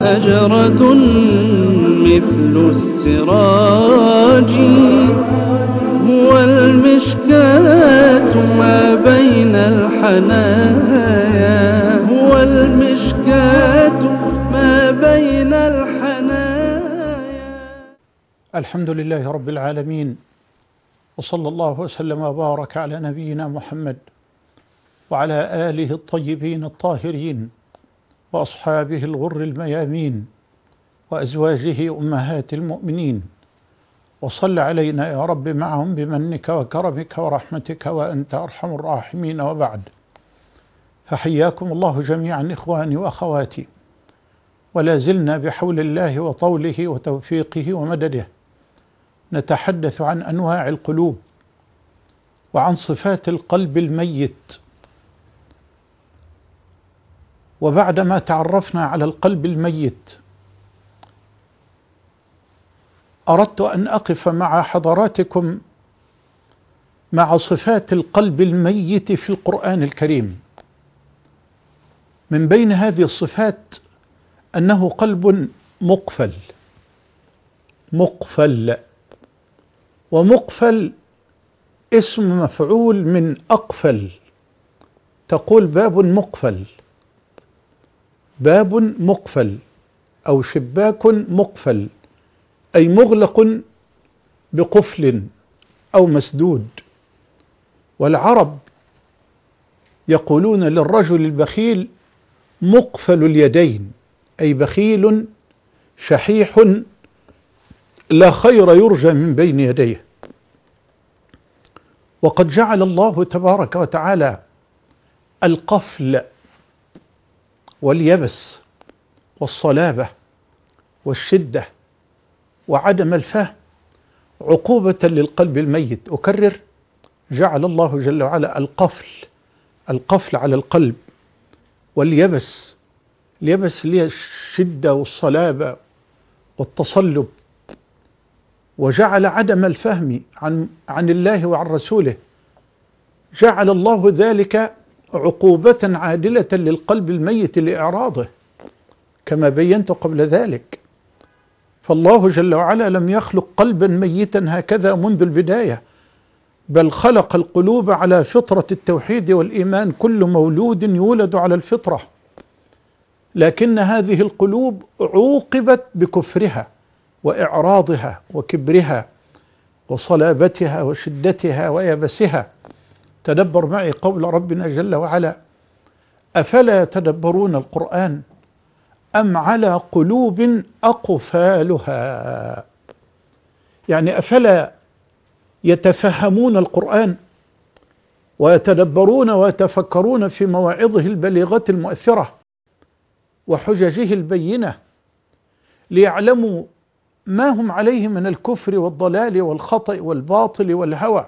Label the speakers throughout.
Speaker 1: شجرة مثل السراج، هو المشكاة ما بين الحنايا، هو المشكاة ما بين الحنايا.
Speaker 2: الحمد لله رب العالمين، وصلى الله وسلم وبارك على نبينا محمد وعلى آله الطيبين الطاهرين وأصحابه الغر الميامين وأزواجه أمهات المؤمنين، وصل علينا يا رب معهم بمنك وكرمك ورحمتك وأنت أرحم الراحمين. وبعد، فحياكم الله جميعا إخواني وأخواتي، ولا زلنا بحول الله وطوله وتوفيقه ومدده نتحدث عن أنواع القلوب وعن صفات القلب الميت. وبعدما تعرفنا على القلب الميت، أردت أن أقف مع حضراتكم مع صفات القلب الميت في القرآن الكريم. من بين هذه الصفات أنه قلب مقفل. ومقفل اسم مفعول من أقفل، تقول باب مقفل، باب مقفل أو شباك مقفل، أي مغلق بقفل أو مسدود. والعرب يقولون للرجل البخيل مقفل اليدين، أي بخيل شحيح لا خير يرجى من بين يديه. وقد جعل الله تبارك وتعالى القفل واليبس والصلابة والشدة وعدم الفهم عقوبة للقلب الميت. أكرر، جعل الله جل وعلا القفل على القلب، واليبس، اليبس اللي هي الشدة والصلابة والتصلب، وجعل عدم الفهم عن الله وعن رسوله، جعل الله ذلك عقوبة عادلة للقلب الميت لإعراضه كما بينت قبل ذلك. فالله جل وعلا لم يخلق قلبا ميتا هكذا منذ البداية، بل خلق القلوب على فطرة التوحيد والإيمان، كل مولود يولد على الفطرة، لكن هذه القلوب عوقبت بكفرها وإعراضها وكبرها وصلابتها وشدتها ويبسها. تدبر معي قول ربنا جل وعلا: أفلا يتدبرون القرآن أم على قلوب أقفالها؟ يعني أفلا يتفهمون القرآن ويتدبرون ويتفكرون في مواعظه البليغة المؤثرة وحججه البينة ليعلموا ما هم عليه من الكفر والضلال والخطأ والباطل والهوى،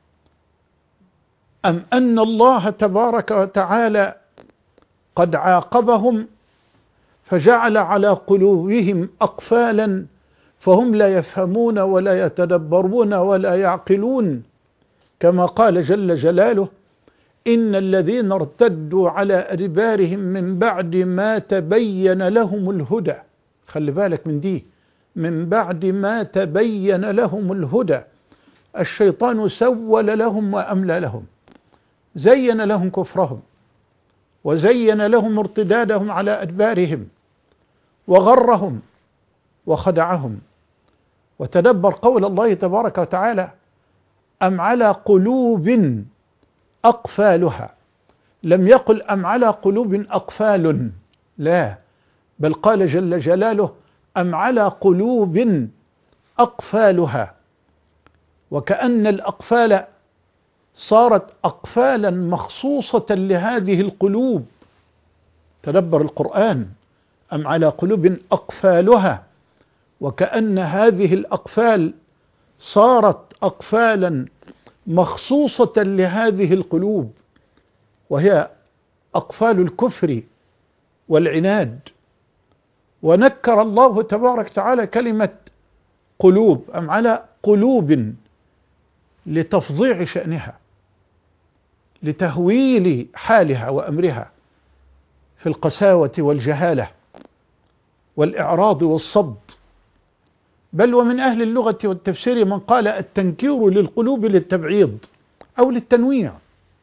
Speaker 2: أم أن الله تبارك وتعالى قد عاقبهم فجعل على قلوبهم أقفالا فهم لا يفهمون ولا يتدبرون ولا يعقلون، كما قال جل جلاله: إن الذين ارتدوا على أدبارهم من بعد ما تبين لهم الهدى. خلي بالك من دي، من بعد ما تبين لهم الهدى. الشيطان سول لهم وأملى لهم، زين لهم كفرهم وزين لهم ارتدادهم على أدبارهم وغرهم وخدعهم. وتدبر قول الله تبارك وتعالى: أم على قلوب أقفالها. لم يقل أم على قلوب أقفال، لا، بل قال جل جلاله: أم على قلوب أقفالها، وكأن الأقفال صارت أقفالا مخصوصة لهذه القلوب. تدبر القرآن: أم على قلوب أقفالها، وكأن هذه الأقفال صارت أقفالا مخصوصة لهذه القلوب، وهي أقفال الكفر والعناد. ونكر الله تبارك وتعالى كلمة قلوب، أم على قلوب، لتفظيع شأنها، لتهويل حالها وأمرها في القساوة والجهالة. والإعراض والصد، بل ومن أهل اللغة والتفسير من قال التنكير للقلوب للتبعيض أو للتنويع.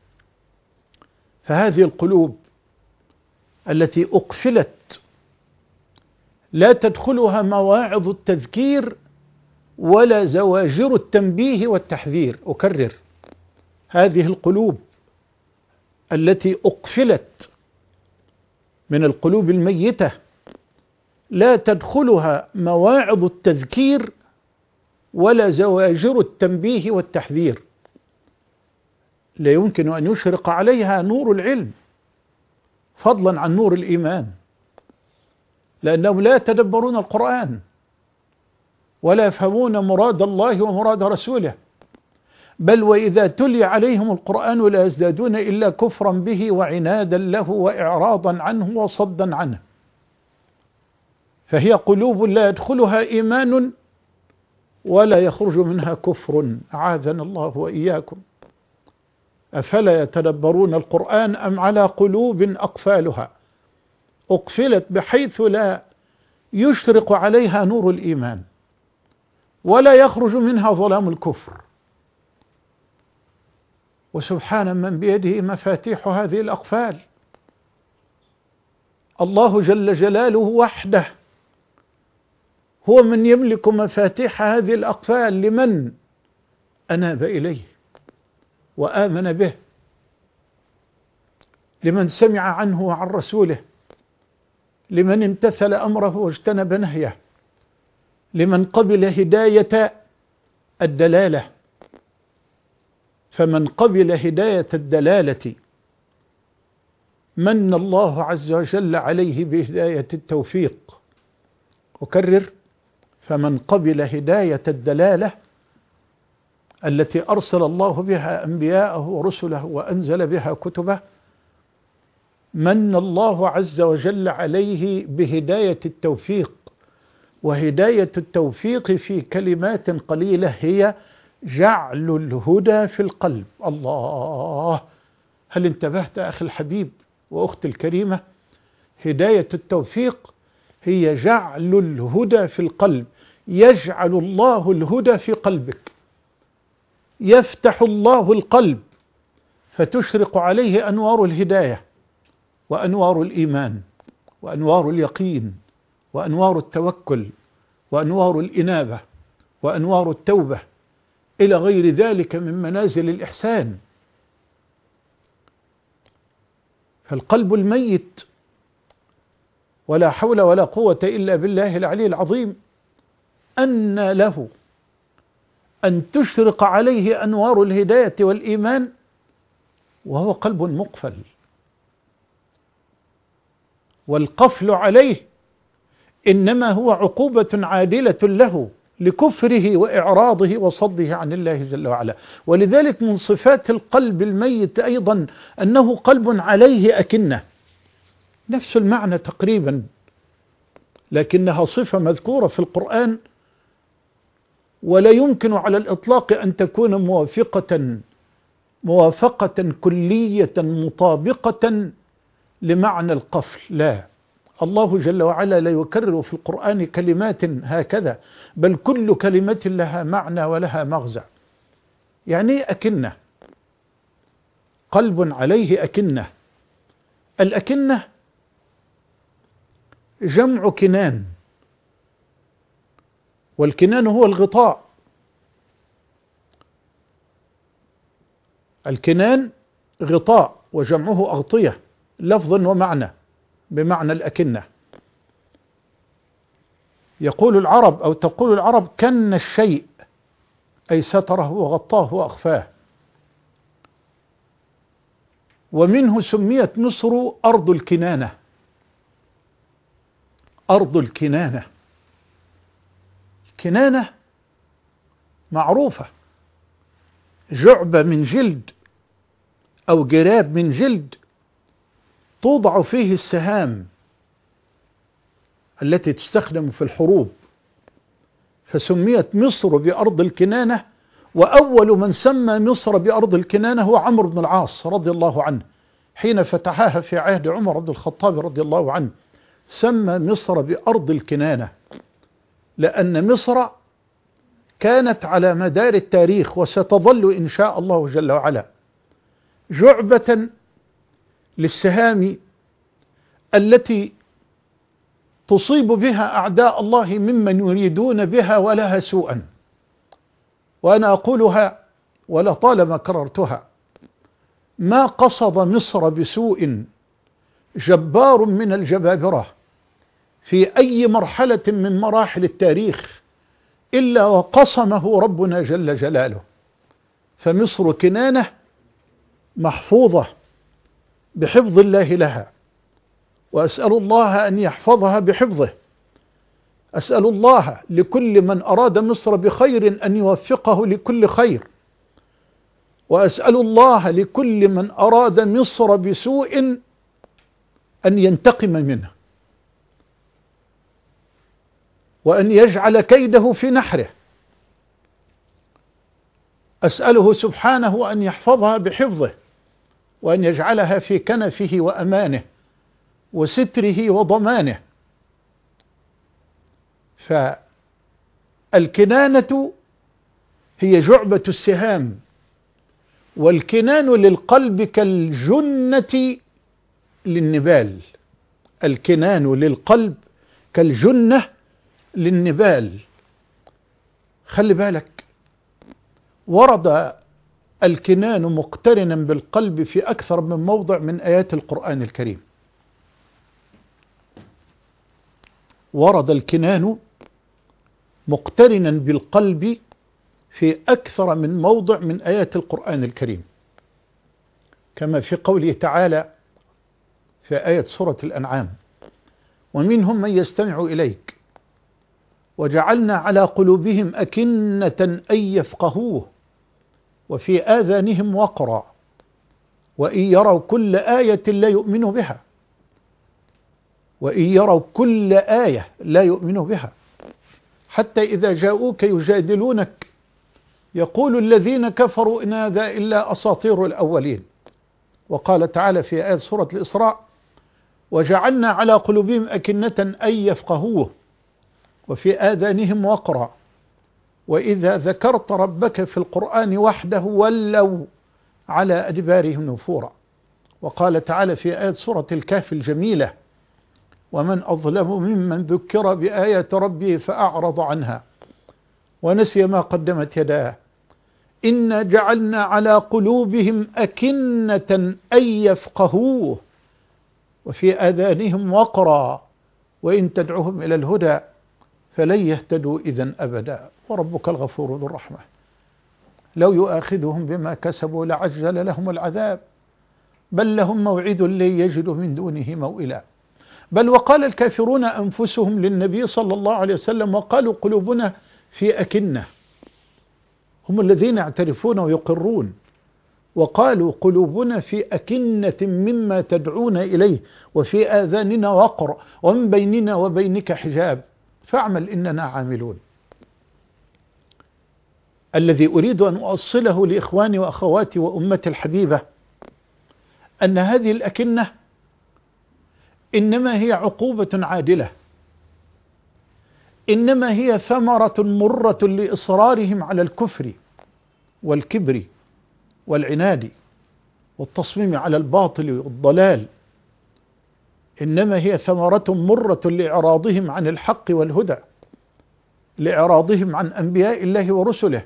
Speaker 2: فهذه القلوب التي أقفلت لا تدخلها مواعظ التذكير ولا زواجر التنبيه والتحذير. أكرر، هذه القلوب التي أقفلت من القلوب الميتة لا تدخلها مواعظ التذكير ولا زواجر التنبيه والتحذير. لا يمكن أن يشرق عليها نور العلم فضلا عن نور الإيمان، لأنهم لا يتدبرون القرآن ولا يفهمون مراد الله ومراد رسوله، بل وإذا تلي عليهم القرآن لا يزدادون إلا كفرا به وعنادا له وإعراضا عنه وصدا عنه. فهي قلوب لا يدخلها إيمان ولا يخرج منها كفر، أعاذنا الله وإياكم. أفلا يتدبرون القرآن أم على قلوب أقفالها أقفلت بحيث لا يشرق عليها نور الإيمان ولا يخرج منها ظلام الكفر. وسبحان من بيده مفاتيح هذه الأقفال، الله جل جلاله وحده هو من يملك مفاتيح هذه الأقفال لمن أناب إليه وآمن به، لمن سمع عنه وعن رسوله، لمن امتثل أمره واجتنب نهيه، لمن قبل هداية الدلالة. فمن قبل هداية الدلالة من الله عز وجل عليه بهداية التوفيق. أكرر، فمن قبل هداية الدلالة التي أرسل الله بها أنبياءه ورسله وأنزل بها كتبه، من الله عز وجل عليه بهداية التوفيق. وهداية التوفيق في كلمات قليلة هي جعل الهدى في القلب. الله، هل انتبهت أخي الحبيب وأختي الكريمة؟ هداية التوفيق هي جعل الهدى في القلب. يجعل الله الهدى في قلبك، يفتح الله القلب فتشرق عليه أنوار الهداية وأنوار الإيمان وأنوار اليقين وأنوار التوكل وأنوار الإنابة وأنوار التوبة إلى غير ذلك من منازل الإحسان. فالقلب الميت ولا حول ولا قوة إلا بالله العلي العظيم أن له أن تشرق عليه أنوار الهداية والإيمان وهو قلب مقفل. والقفل عليه إنما هو عقوبة عادلة له لكفره وإعراضه وصده عن الله جل وعلا. ولذلك من صفات القلب الميت أيضا أنه قلب عليه أكنة، نفس المعنى تقريبا، لكنها صفة مذكورة في القرآن ولا يمكن على الإطلاق أن تكون موافقة كلية مطابقة لمعنى القفل. لا، الله جل وعلا لا يكرر في القرآن كلمات هكذا، بل كل كلمة لها معنى ولها مغزى. يعني أكنة، قلب عليه أكنة. الأكنة جمع كنان، والكنان هو الغطاء. الكنان غطاء وجمعه أغطية لفظا ومعنى، بمعنى الأكنة. يقول العرب أو تقول العرب كن الشيء، أي ستره وغطاه وأخفاه. ومنه سميت مصر أرض الكنانة. أرض الكنانة، الكنانة معروفة، جعبة من جلد أو جراب من جلد توضع فيه السهام التي تستخدم في الحروب، فسميت مصر بأرض الكنانة. وأول من سمى مصر بأرض الكنانة هو عمرو بن العاص رضي الله عنه، حين فتحها في عهد عمر بن الخطاب رضي الله عنه، سمى مصر بأرض الكنانة، لأن مصر كانت على مدار التاريخ وستظل إن شاء الله جل وعلا جعبة للسهام التي تصيب بها أعداء الله ممن يريدون بها ولها سوءا. وأنا أقولها ولطالما كررتها، ما قصد مصر بسوء جبار من الجبابرة في أي مرحلة من مراحل التاريخ إلا وقصمه ربنا جل جلاله. فمصر كنانة محفوظة بحفظ الله لها، وأسأل الله أن يحفظها بحفظه. أسأل الله لكل من أراد مصر بخير أن يوفقه لكل خير، وأسأل الله لكل من أراد مصر بسوء أن ينتقم منه، وأن يجعل كيده في نحره. أسأله سبحانه أن يحفظها بحفظه، وأن يجعلها في كنفه وأمانه وستره وضمانه. فالكنانة هي جعبة السهام، والكنان للقلب كالجنة للنبال. الكنان للقلب كالجنة للنبال. خلي بالك، ورد الكنان مقترنا بالقلب في أكثر من موضع من آيات القرآن الكريم. ورد الكنان مقترنا بالقلب في أكثر من موضع من آيات القرآن الكريم، كما في قوله تعالى في آية سورة الأنعام: ومنهم من يستمع إليك وجعلنا على قلوبهم أكنة أن يفقهوه وفي آذانهم وقرا وإن يروا كل آية لا يؤمنوا بها. وإن يروا كل آية لا يؤمنوا بها، حتى إذا جاءوك يجادلونك يقول الذين كفروا إن هذا إلا أساطير الأولين. وقال تعالى في آية سورة الإسراء: وجعلنا على قلوبهم أكنة أن يفقهوه وفي آذانهم وقرا وإذا ذكرت ربك في القرآن وحده ولوا على أدبارهم نفورا. وقال تعالى في آية سورة الكهف الجميلة: ومن أظلم ممن ذكر بآيات ربه فأعرض عنها ونسي ما قدمت يداه إنا جعلنا على قلوبهم أكنة أن يفقهوه وفي آذانهم وقرا وإن تدعوهم إلى الهدى فلن يهتدوا إذن أبدا وربك الغفور ذو الرحمة لو يؤاخذهم بما كسبوا لعجل لهم العذاب بل لهم موعد لن يجدوا من دونه موئلا. بل وقال الكافرون أنفسهم للنبي صلى الله عليه وسلم وقالوا قلوبنا في أكنة، هم الذين يعترفون ويقرون، وقالوا قلوبنا في أكنة مما تدعون إليه وفي آذاننا وقر ومن بيننا وبينك حجاب فاعمل إننا عاملون. الذي أريد أن أوصله لإخواني وأخواتي وأمتي الحبيبة أن هذه الأكنة إنما هي عقوبة عادلة، إنما هي ثمرة مرة لإصرارهم على الكفر والكبر والعناد والتصميم على الباطل والضلال، إنما هي ثمرة مرة لإعراضهم عن الحق والهدى، لإعراضهم عن أنبياء الله ورسله،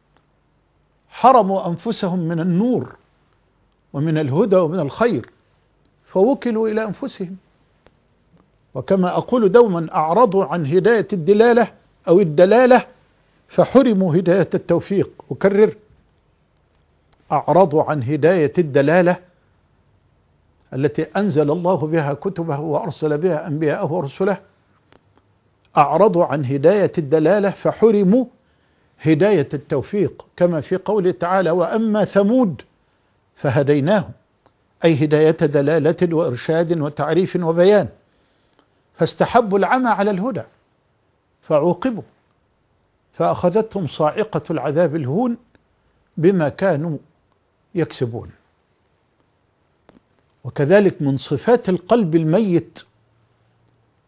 Speaker 2: حرموا أنفسهم من النور ومن الهدى ومن الخير فوكلوا إلى أنفسهم. وكما أقول دوما أعرضوا عن هداية الدلالة أو الدلالة فحرموا هداية التوفيق. أكرر: أعرضوا عن هداية الدلالة التي أنزل الله بها كتبه وأرسل بها أنبياءه ورسله، أعرضوا عن هداية الدلالة فحرموا هداية التوفيق، كما في قوله تعالى: وأما ثمود فهديناهم، أي هداية دلالة وإرشاد وتعريف وبيان، فاستحبوا العمى على الهدى فعوقبوا فأخذتهم صاعقة العذاب الهون بما كانوا يكسبون. وكذلك من صفات القلب الميت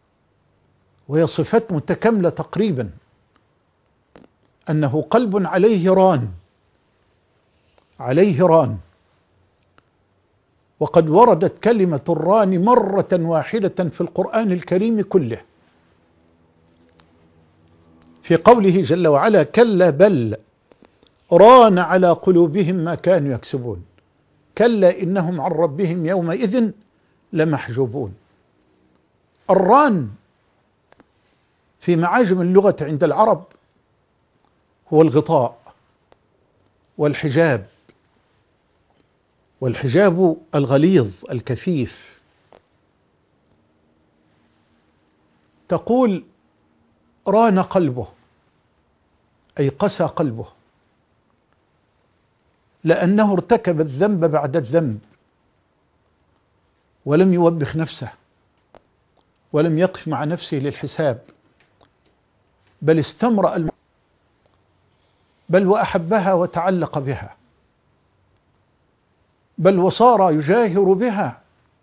Speaker 2: وهي صفات متكاملة تقريبا، أنه قلب عليه ران، عليه ران. وقد وردت كلمة الران مرة واحدة في القرآن الكريم كله، في قوله جل وعلا: كلا بل ران على قلوبهم ما كانوا يكسبون، كلا إنهم عن ربهم يومئذ لمحجوبون. الران في معاجم اللغة عند العرب هو الغطاء والحجاب، والحجاب الغليظ الكثيف. تقول ران قلبه، أي قسى قلبه، لأنه ارتكب الذنب بعد الذنب ولم يوبخ نفسه ولم يقف مع نفسه للحساب، بل استمرأ بل وأحبها وتعلق بها، بل وصار يجاهر بها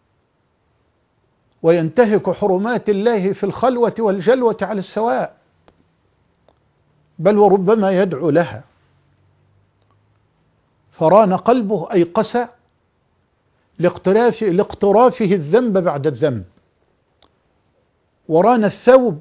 Speaker 2: وينتهك حرمات الله في الخلوة والجلوة على السواء، بل وربما يدعو لها. فران قلبه أي قسى لاقترافه الذنب بعد الذنب. وران الثوب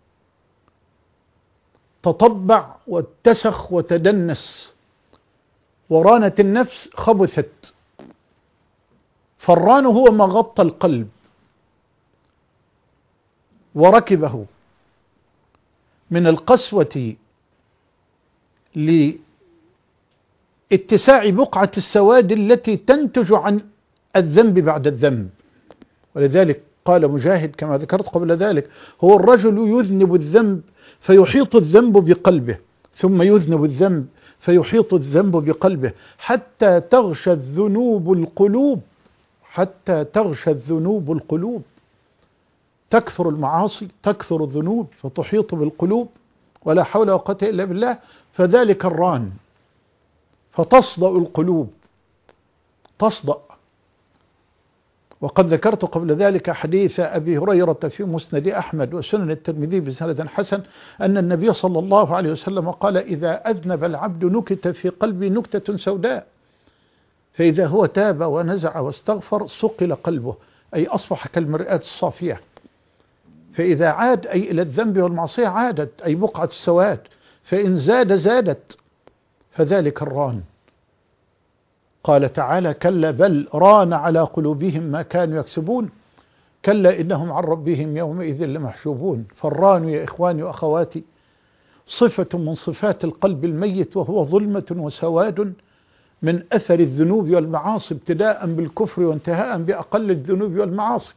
Speaker 2: تطبع واتسخ وتدنس، ورانت النفس خبثت. فالران هو ما غطى القلب وركبه من القسوة لاتساع بقعة السواد التي تنتج عن الذنب بعد الذنب. ولذلك قال مجاهد كما ذكرت قبل ذلك: هو الرجل يذنب الذنب فيحيط الذنب بقلبه، ثم يذنب الذنب فيحيط الذنب بقلبه، حتى تغشى الذنوب القلوب، حتى تغشى الذنوب القلوب. تكثر المعاصي، تكثر الذنوب فتحيط بالقلوب، ولا حول ولا قوة إلا بالله. فذلك الران، فتصدأ القلوب، تصدأ. وقد ذكرت قبل ذلك حديث أبي هريرة في مسند أحمد وسنن الترمذي بسند حسن أن النبي صلى الله عليه وسلم قال: إذا أذنب العبد نكت في قلبه نكتة سوداء، فإذا هو تاب ونزع واستغفر صقل قلبه، أي أصبح كالمرآة الصافية. فإذا عاد أي إلى الذنب والمعصية عادت، أي بقعة السواد، فإن زاد زادت، فذلك الران. قال تعالى: كلا بل ران على قلوبهم ما كانوا يكسبون، كلا إنهم عن ربهم يومئذ لمحجوبون. فالران يا إخواني وأخواتي صفة من صفات القلب الميت، وهو ظلمة وسواد من أثر الذنوب والمعاصي، ابتداء بالكفر وانتهاء بأقل الذنوب والمعاصي.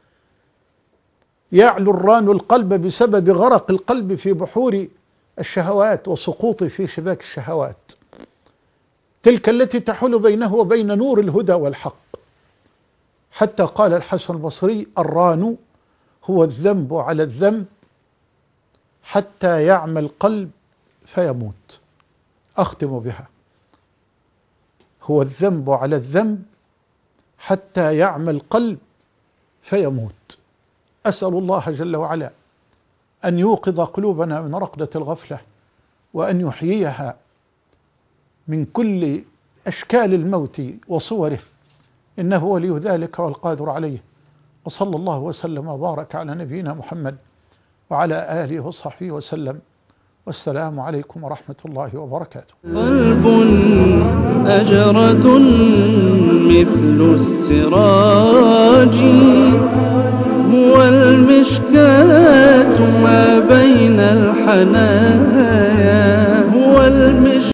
Speaker 2: يعلو الران القلب بسبب غرق القلب في بحور الشهوات وسقوطه في شباك الشهوات، تلك التي تحول بينه وبين نور الهدى والحق. حتى قال الحسن البصري: الران هو الذنب على الذنب حتى يعمى القلب فيموت. أختم بها: هو الذنب على الذنب حتى يعمى القلب فيموت. أسأل الله جل وعلا أن يوقظ قلوبنا من رقدة الغفلة، وأن يحييها من كل أشكال الموت وصوره، إنه ولي ذلك والقادر عليه. وصلى الله وسلم وبارك على نبينا محمد وعلى آله وصحبه وسلم، والسلام عليكم ورحمة الله وبركاته.
Speaker 1: قلب أجرد مثل السراج، هو المشكاة ما بين الحنان